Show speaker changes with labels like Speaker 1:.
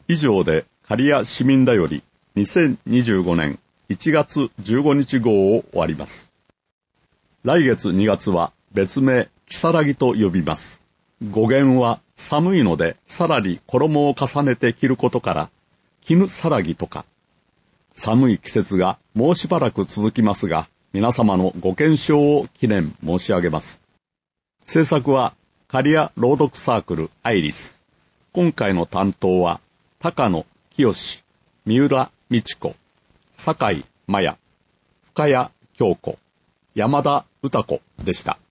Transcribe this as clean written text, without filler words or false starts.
Speaker 1: 以上で刈谷市民だより2025年1月15日号を終わります。来月2月は別名、如月と呼びます。語源は寒いのでさらに衣を重ねて着ることから、絹さらぎとか。寒い季節がもうしばらく続きますが、皆様のご健勝を記念申し上げます。制作は刈谷朗読サークルアイリス。今回の担当は高野清、三浦美智子、酒井麻也、深谷京子、山田歌子でした。